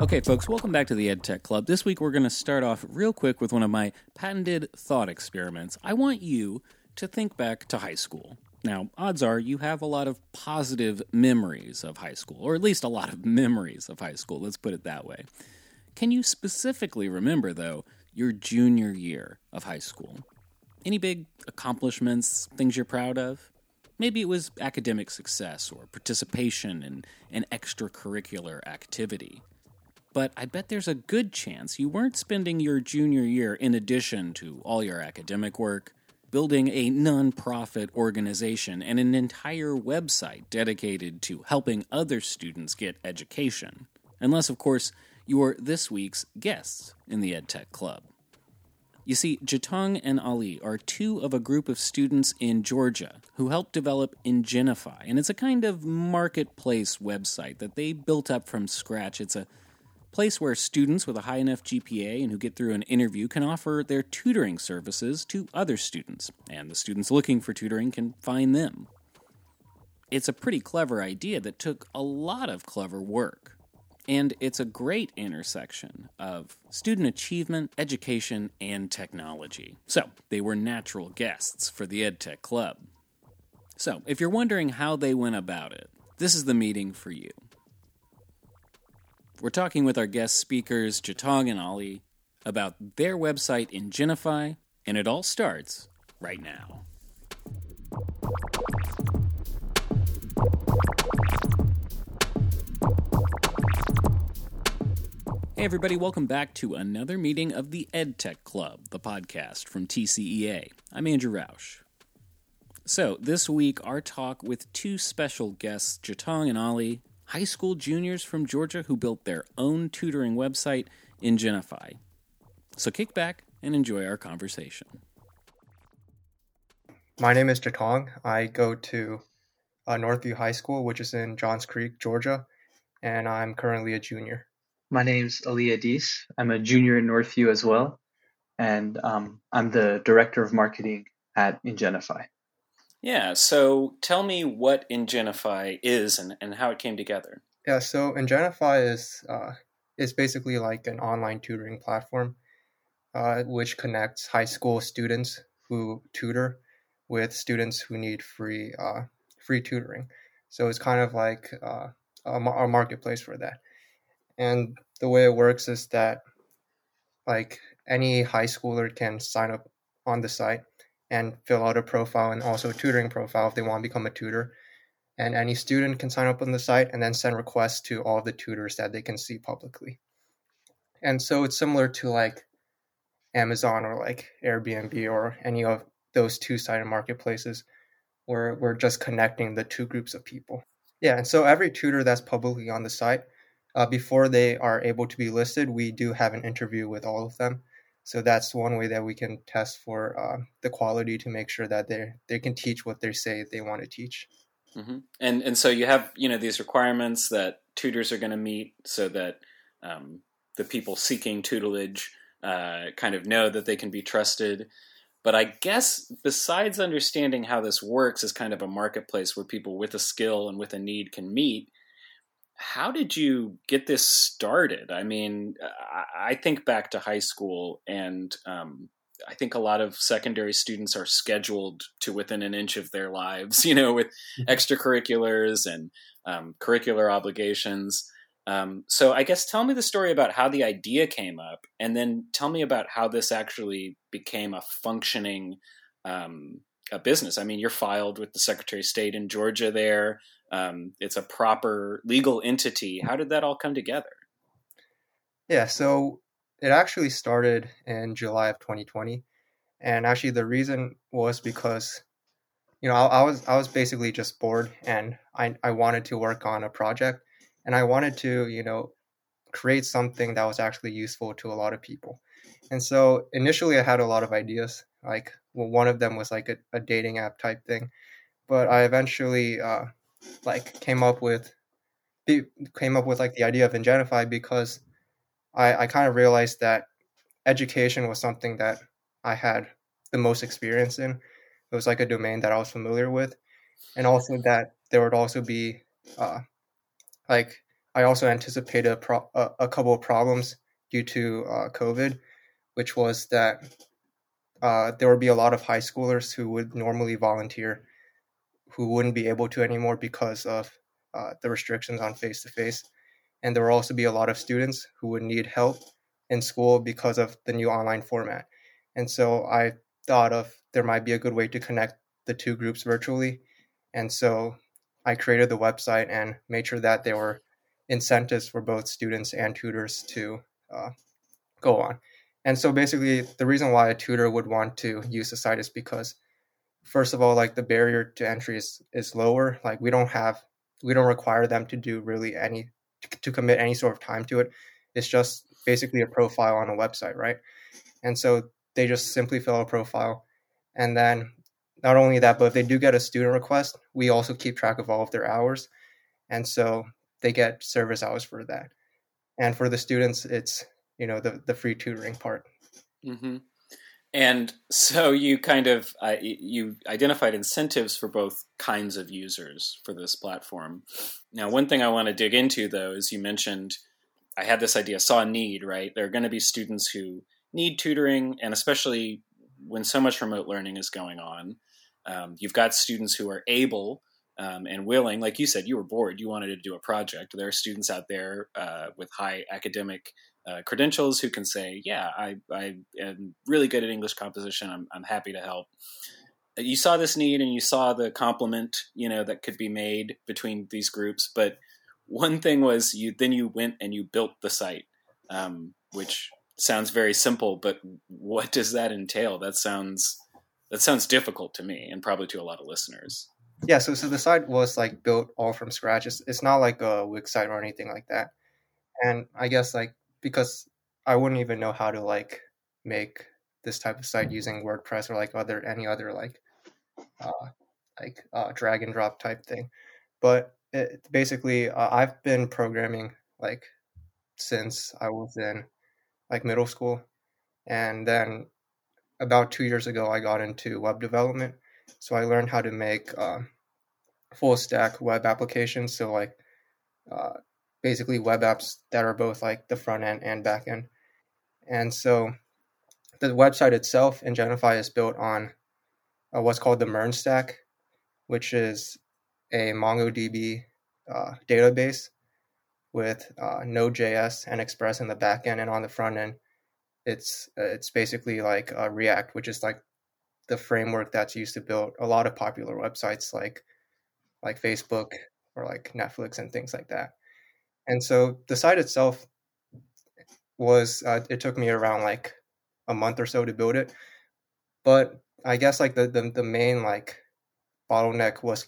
Okay, folks, welcome back to the EdTech Club. This week we're going to start off real quick with one of my patented thought experiments. I want you to think back to high school. Now, odds are you have a lot of positive memories of high school, or at least a lot of memories of high school, let's put it that way. Can you specifically remember, though, your junior year of high school? Any big accomplishments, things you're proud of? Maybe it was academic success or participation in an extracurricular activity. But I bet there's a good chance you weren't spending your junior year in addition to all your academic work, building a non-profit organization and an entire website dedicated to helping other students get education. Unless, of course, you're this week's guests in the EdTech Club. You see, Jitong and Ali are two of a group of students in Georgia who helped develop Ingenify, and it's a kind of marketplace website that they built up from scratch. It's a place where students with a high enough GPA and who get through an interview can offer their tutoring services to other students, and the students looking for tutoring can find them. It's a pretty clever idea that took a lot of clever work, and it's a great intersection of student achievement, education, and technology. So, they were natural guests for the EdTech Club. So, if you're wondering how they went about it, this is the meeting for you. We're talking with our guest speakers, Jitong and Ali, about their website Ingenify, and it all starts right now. Hey everybody, welcome back to another meeting of the EdTech Club, the podcast from TCEA. I'm Andrew Rausch. So, this week our talk with two special guests, Jitong and Ali, high school juniors from Georgia who built their own tutoring website, Ingenify. So kick back and enjoy our conversation. My name is Jitong. I go to Northview High School, which is in Johns Creek, Georgia, and I'm currently a junior. My name's Ali Adis. I'm a junior in Northview as well, and I'm the director of marketing at Ingenify. Yeah, so tell me what Ingenify is and how it came together. Yeah, so Ingenify is basically like an online tutoring platform which connects high school students who tutor with students who need free tutoring. So it's kind of like a marketplace for that. And the way it works is that like any high schooler can sign up on the site and fill out a profile and also a tutoring profile if they want to become a tutor. And any student can sign up on the site and then send requests to all the tutors that they can see publicly. And so it's similar to like Amazon or like Airbnb or any of those two-sided marketplaces where we're just connecting the two groups of people. Yeah, and so every tutor that's publicly on the site, before they are able to be listed, we do have an interview with all of them. So that's one way that we can test for the quality to make sure that they can teach what they say they want to teach. Mm-hmm. And so you have these requirements that tutors are going to meet so that the people seeking tutelage kind of know that they can be trusted. But I guess besides understanding how this works as kind of a marketplace where people with a skill and with a need can meet, how did you get this started? I mean, I think back to high school, and I think a lot of secondary students are scheduled to within an inch of their lives, with extracurriculars and curricular obligations. So I guess tell me the story about how the idea came up, and then tell me about how this actually became a functioning a business. I mean, you're filed with the Secretary of State in Georgia there. It's a proper legal entity. How did that all come together? Yeah, so it actually started in July of 2020. And actually the reason was because, I was basically just bored and I wanted to work on a project and I wanted to, create something that was actually useful to a lot of people. And so initially I had a lot of ideas, like one of them was like a dating app type thing, but I eventually came up with like the idea of Ingenify because I kind of realized that education was something that I had the most experience in. It was like a domain that I was familiar with, and also that there would also be I also anticipated a couple of problems due to COVID, which was that there would be a lot of high schoolers who would normally volunteer who wouldn't be able to anymore because of the restrictions on face-to-face. And there will also be a lot of students who would need help in school because of the new online format. And so I thought of there might be a good way to connect the two groups virtually. And so I created the website and made sure that there were incentives for both students and tutors to go on. And so basically the reason why a tutor would want to use the site is because, first of all, like the barrier to entry is lower. Like we don't require them to do really to commit any sort of time to it. It's just basically a profile on a website, right? And so they just simply fill out a profile. And then not only that, but if they do get a student request, we also keep track of all of their hours. And so they get service hours for that. And for the students, it's, the free tutoring part. Mm-hmm. And so you kind of you identified incentives for both kinds of users for this platform. Now, one thing I want to dig into, though, is you mentioned I had this idea, saw a need, right? There are going to be students who need tutoring, and especially when so much remote learning is going on, you've got students who are able and willing. Like you said, you were bored. You wanted to do a project. There are students out there with high academic credentials who can say, yeah, I am really good at English composition. I'm happy to help. You saw this need and you saw the complement, that could be made between these groups. But one thing was you went and you built the site, which sounds very simple, but what does that entail? That sounds difficult to me and probably to a lot of listeners. Yeah, so the site was like built all from scratch. It's not like a Wix site or anything like that. And I guess like because I wouldn't even know how to like make this type of site using WordPress or like any other drag and drop type thing. But basically, I've been programming like since I was in like middle school, and then about 2 years ago I got into web development. So I learned how to make full stack web applications. So like basically web apps that are both like the front end and back end. And so the website itself in Genify is built on what's called the MERN stack, which is a MongoDB database with Node.js and Express in the back end, and on the front end, it's basically like React, which is like the framework that's used to build a lot of popular websites like Facebook or like Netflix and things like that. And so the site itself was it took me around like a month or so to build it, but I guess like the main like bottleneck was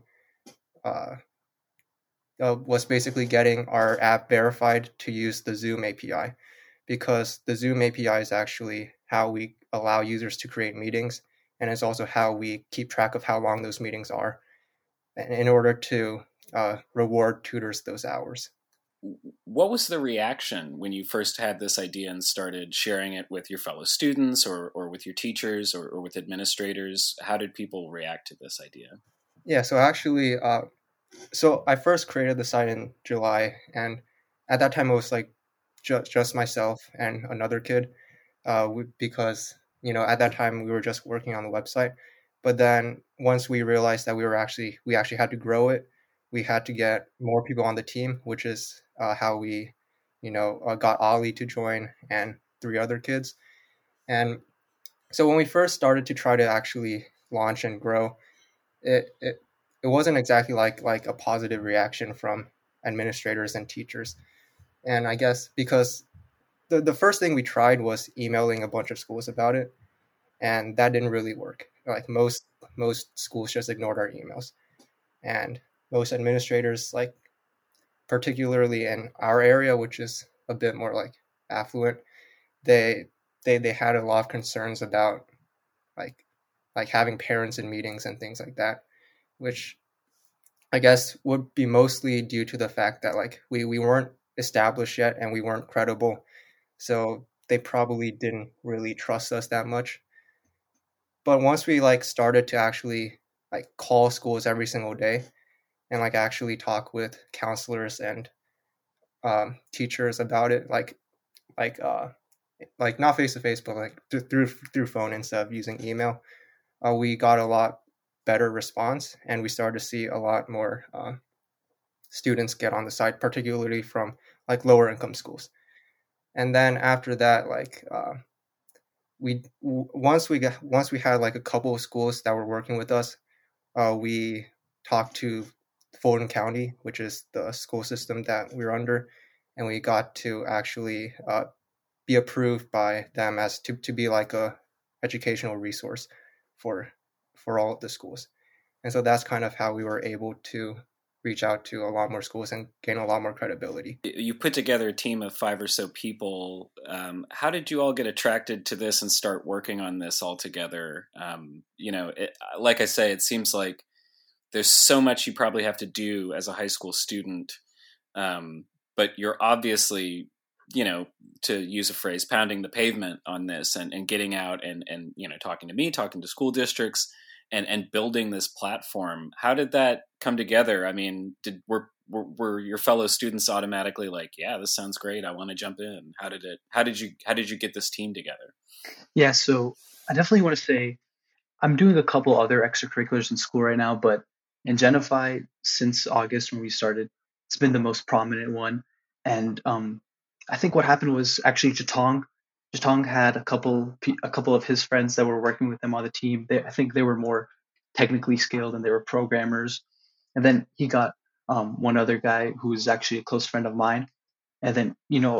basically getting our app verified to use the Zoom API, because the Zoom API is actually how we allow users to create meetings, and it's also how we keep track of how long those meetings are in order to reward tutors those hours. What was the reaction when you first had this idea and started sharing it with your fellow students or with your teachers or with administrators? How did people react to this idea? Yeah, so actually, so I first created the site in July, and at that time it was like just myself and another kid, because at that time we were just working on the website. But then once we realized that we actually had to grow it, we had to get more people on the team, which is how we, got Ali to join and 3 other kids. And so when we first started to try to actually launch and grow, it wasn't exactly like a positive reaction from administrators and teachers. And I guess because the first thing we tried was emailing a bunch of schools about it, and that didn't really work. Like most schools just ignored our emails, and most administrators, like particularly in our area, which is a bit more like affluent, they had a lot of concerns about like having parents in meetings and things like that, which I guess would be mostly due to the fact that like we weren't established yet and we weren't credible, so they probably didn't really trust us that much. But once we like started to actually like call schools every single day and like actually talk with counselors and teachers about it, like uh, like not face to face, but like through phone instead of using email. We got a lot better response, and we started to see a lot more students get on the site, particularly from like lower income schools. And then after that, like once we had like a couple of schools that were working with us, we talked to Fulton County, which is the school system that we're under, and we got to actually be approved by them as to be like a educational resource for all of the schools. And so that's kind of how we were able to reach out to a lot more schools and gain a lot more credibility. You put together a team of 5 or so people. How did you all get attracted to this and start working on this all together? Like I say, it seems like there's so much you probably have to do as a high school student, but you're obviously, to use a phrase, pounding the pavement on this and getting out and talking to me, talking to school districts, and building this platform. How did that come together? I mean, were your fellow students automatically like, yeah, this sounds great, I want to jump in? How did you get this team together? Yeah, so I definitely want to say I'm doing a couple other extracurriculars in school right now, but in Genify, since August when we started, it's been the most prominent one. And I think what happened was actually Jatong. Jatong had a couple of his friends that were working with him on the team. I think they were more technically skilled and they were programmers. And then he got one other guy who was actually a close friend of mine. And then,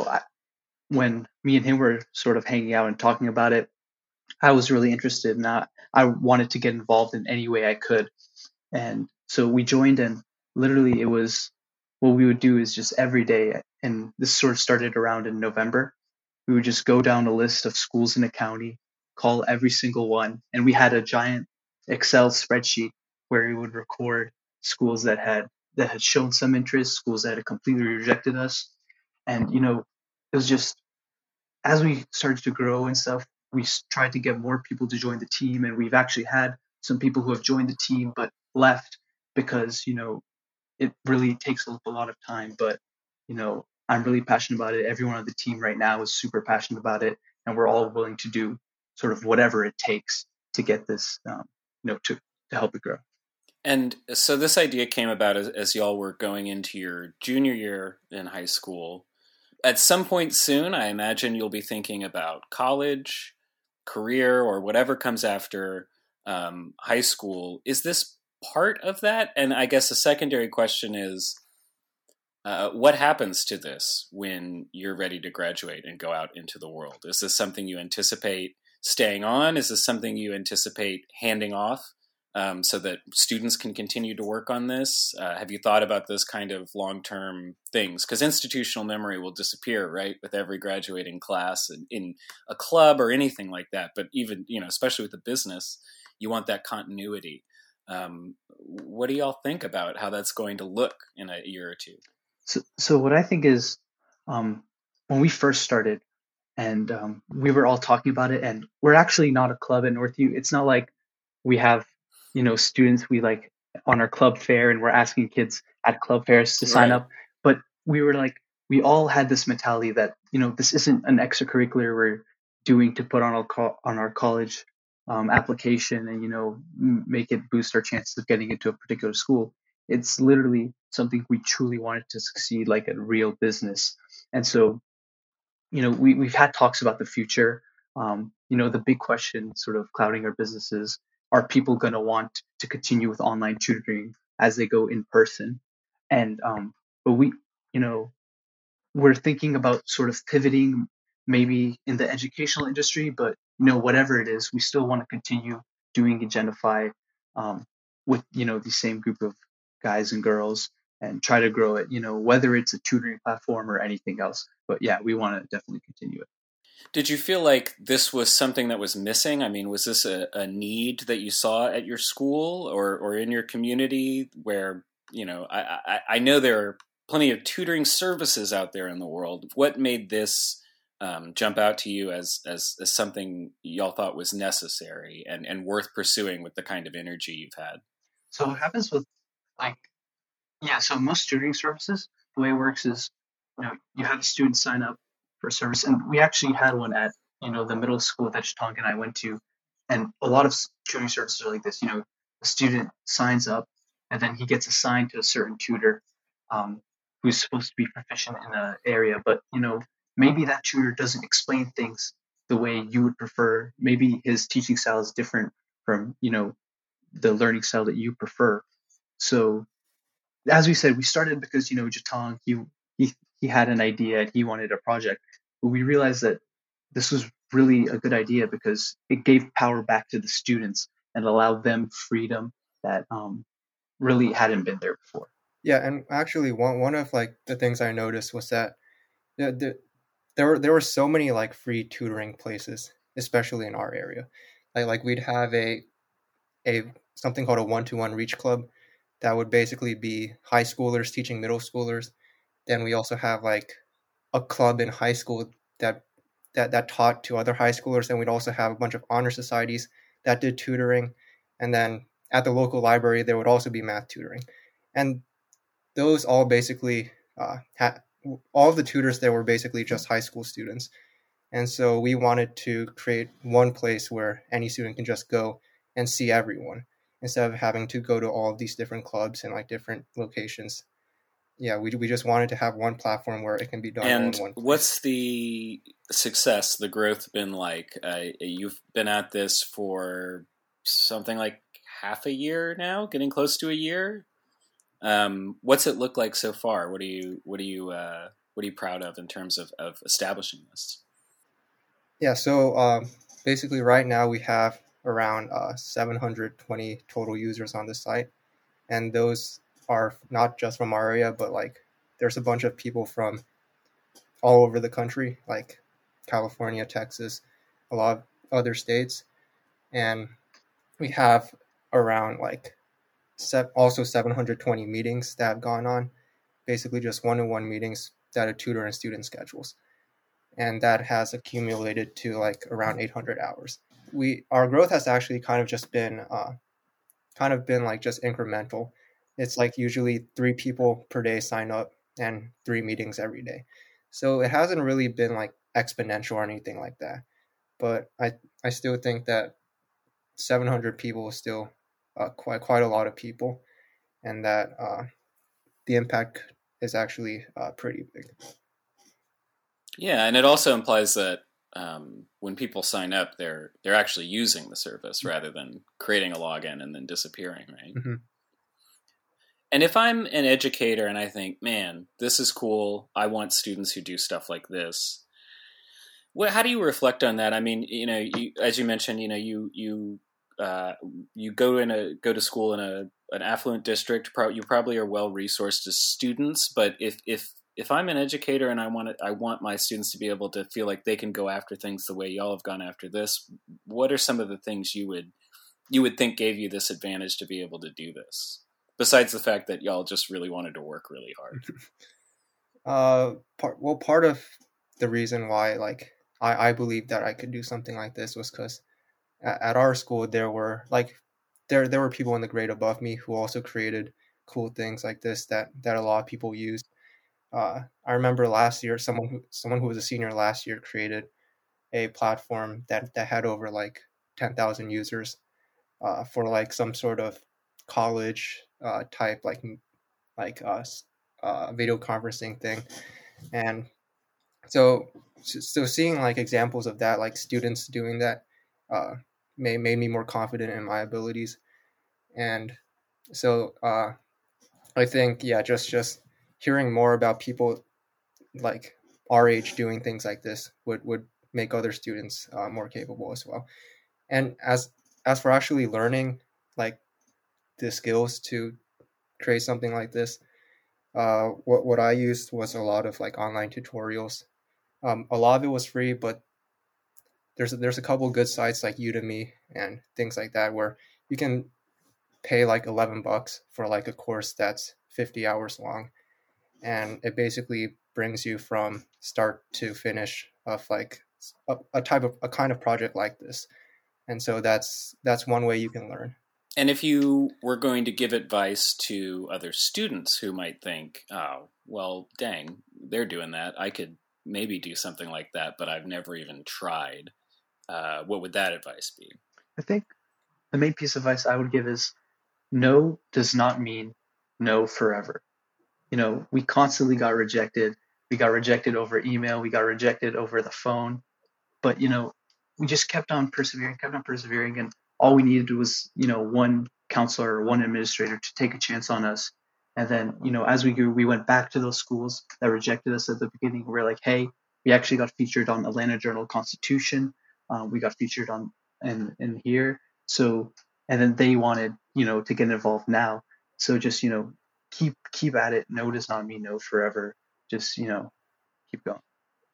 when me and him were sort of hanging out and talking about it, I was really interested and I wanted to get involved in any way I could. And so we joined, and literally it was what we would do is just every day. And this sort of started around in November. We would just go down a list of schools in the county, call every single one. And we had a giant Excel spreadsheet where we would record schools that had shown some interest, schools that had completely rejected us. And, it was just, as we started to grow and stuff, we tried to get more people to join the team. And we've actually had some people who have joined the team but left because, it really takes up a lot of time. But, I'm really passionate about it. Everyone on the team right now is super passionate about it. And we're all willing to do sort of whatever it takes to get this, to help it grow. And so this idea came about as y'all were going into your junior year in high school. At some point soon, I imagine you'll be thinking about college, career, or whatever comes after high school. Is this part of that? And I guess a secondary question is, what happens to this when you're ready to graduate and go out into the world? Is this something you anticipate staying on? Is this something you anticipate handing off so that students can continue to work on this? Have you thought about those kind of long-term things? Because institutional memory will disappear, right, with every graduating class in a club or anything like that. But even, especially with the business, you want that continuity. What do y'all think about how that's going to look in a year or two? So what I think is, when we first started and we were all talking about it, and we're actually not a club at Northview. It's not like we have, students we like on our club fair and we're asking kids at club fairs to sign up. But we were like, we all had this mentality that, this isn't an extracurricular we're doing to put on our college application and, make it boost our chances of getting into a particular school. It's literally something we truly wanted to succeed, like a real business. And so, we've had talks about the future. The big question sort of clouding our businesses: are people going to want to continue with online tutoring as they go in person? And but we're thinking about sort of pivoting maybe in the educational industry, but whatever it is, we still want to continue doing Genify with the same group of guys and girls and try to grow it, whether it's a tutoring platform or anything else. But yeah, we want to definitely continue it. Did you feel like this was something that was missing? I mean, was this a need that you saw at your school or in your community where, I know there are plenty of tutoring services out there in the world. What made this jump out to you as something y'all thought was necessary and worth pursuing with the kind of energy you've had? So what happens with so most tutoring services, the way it works is you have a student sign up for a service, and we actually had one at the middle school that Chitonk and I went to, and a lot of tutoring services are like this. The student signs up, and then he gets assigned to a certain tutor, um, who's supposed to be proficient in an area, but maybe that tutor doesn't explain things the way you would prefer. Maybe his teaching style is different from the learning style that you prefer. So as we said, we started because Jatong he had an idea and he wanted a project, but we realized that this was really a good idea because it gave power back to the students and allowed them freedom that really hadn't been there before. Yeah, and actually, one of like the things I noticed was that there were so many like free tutoring places, especially in our area. Like we'd have a something called a 1-to-1 Reach Club that would basically be high schoolers teaching middle schoolers. Then we also have like a club in high school that taught to other high schoolers, and we'd also have a bunch of honor societies that did tutoring. And then at the local library there would also be math tutoring, and those all basically had all of the tutors there were basically just high school students. And so we wanted to create one place where any student can just go and see everyone instead of having to go to all of these different clubs and like different locations. Yeah, we just wanted to have one platform where it can be done all in And one place. what's the success, the growth been like? You've been at this for something like half a year now, getting close to a year. What's it look like so far? What are you proud of in terms of establishing this? Yeah, so basically right now we have around 720 total users on the site, and those are not just from our area, but like there's a bunch of people from all over the country, like California, Texas, a lot of other states, and we have around like also 720 meetings that have gone on, basically just one-on-one meetings that a tutor and student schedules, and that has accumulated to like around 800 hours. Our growth has actually kind of been like just incremental. It's like usually 3 people per day sign up and 3 meetings every day. So it hasn't really been like exponential or anything like that. But I still think that 700 people is still quite a lot of people, and that the impact is actually pretty big. Yeah, and it also implies that when people sign up, they're actually using the service rather than creating a login and then disappearing, right? Mm-hmm. And if I'm an educator and I think, man, this is cool, I want students who do stuff like this. How do you reflect on that? I mean, as you mentioned, you go to school in an affluent district. You probably are well resourced as students, but if I'm an educator and I want my students to be able to feel like they can go after things the way y'all have gone after this, what are some of the things you would think gave you this advantage to be able to do this? Besides the fact that y'all just really wanted to work really hard. Part of the reason why like I believed that I could do something like this was because at our school there were people in the grade above me who also created cool things like this that a lot of people used. I remember last year someone who was a senior last year created a platform that had over like 10,000 users for like some sort of college type video conferencing thing. And so seeing like examples of that, like students doing that, made me more confident in my abilities. And so I think just hearing more about people like our age doing things like this would make other students more capable as well. And as for actually learning like the skills to create something like this, what I used was a lot of like online tutorials. A lot of it was free, but there's a couple good sites like Udemy and things like that where you can pay like $11 for like a course that's 50 hours long, and it basically brings you from start to finish of like a kind of project like this. And so that's one way you can learn. And if you were going to give advice to other students who might think, oh, well, dang, they're doing that. I could maybe do something like that, but I've never even tried. What would that advice be? I think the main piece of advice I would give is no does not mean no forever. We constantly got rejected. We got rejected over email. We got rejected over the phone. But, we just kept on persevering. And all we needed was, one counselor or one administrator to take a chance on us. And then, as we grew, we went back to those schools that rejected us at the beginning. We're like, hey, we actually got featured on Atlanta Journal-Constitution. We got featured on in here. So, and then they wanted, to get involved now. So just, keep at it. No does not mean no forever. Just, keep going.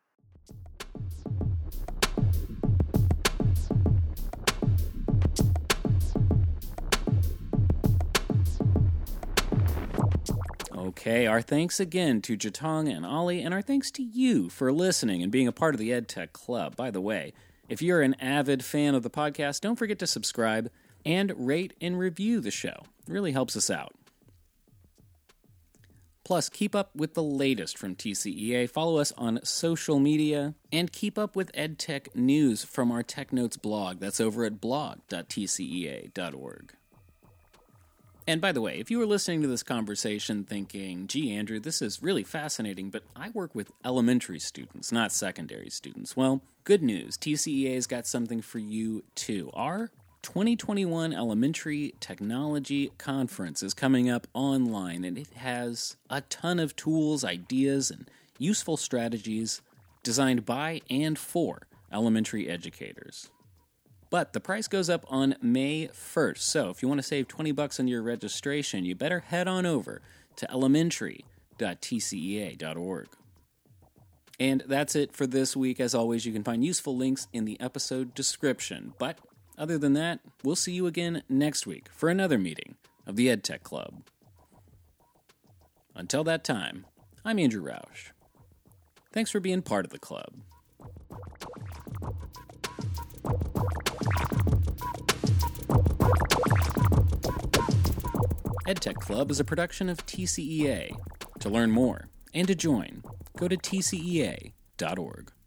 Okay, our thanks again to Jitong and Ollie, and our thanks to you for listening and being a part of the EdTech Club. By the way, if you're an avid fan of the podcast, don't forget to subscribe and rate and review the show. It really helps us out. Plus, keep up with the latest from TCEA, follow us on social media, and keep up with EdTech news from our Tech Notes blog. That's over at blog.tcea.org. And by the way, if you were listening to this conversation thinking, gee, Andrew, this is really fascinating, but I work with elementary students, not secondary students. Well, good news. TCEA's got something for you, too. Our 2021 Elementary Technology Conference is coming up online, and it has a ton of tools, ideas, and useful strategies designed by and for elementary educators. But the price goes up on May 1st, so if you want to save $20 on your registration, you better head on over to elementary.tcea.org. And that's it for this week. As always, you can find useful links in the episode description. But other than that, we'll see you again next week for another meeting of the EdTech Club. Until that time, I'm Andrew Roush. Thanks for being part of the club. EdTech Club is a production of TCEA. To learn more and to join, go to tcea.org.